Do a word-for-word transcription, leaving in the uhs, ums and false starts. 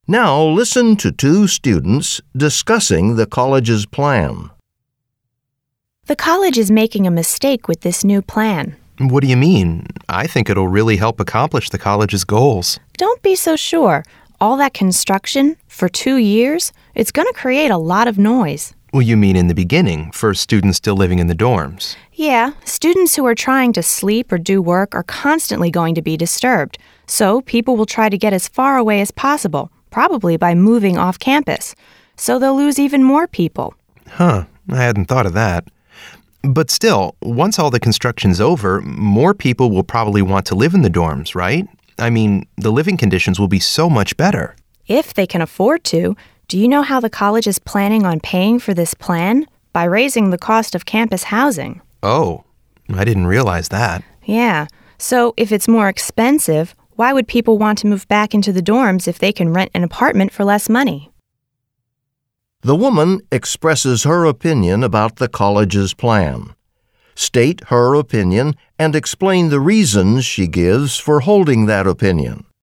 Now listen to two students discussing the college's plan. The college is making a mistake with this new plan. What do you mean? I think it'll really help accomplish the college's goals. Don't be so sure. All that construction for two years, it's going to create a lot of noise. Well, you mean in the beginning, for students still living in the dorms? Yeah, students who are trying to sleep or do work are constantly going to be disturbed. So people will try to get as far away as possible, probably by moving off campus. So they'll lose even more people. Huh, I hadn't thought of that. But still, once all the construction's over, more people will probably want to live in the dorms, right? I mean, the living conditions will be so much better. If they can afford to. Do you know how the college is planning on paying for this plan? By raising the cost of campus housing. Oh, I didn't realize that. Yeah, so if it's more expensive, why would people want to move back into the dorms if they can rent an apartment for less money? The woman expresses her opinion about the college's plan. State her opinion and explain the reasons she gives for holding that opinion.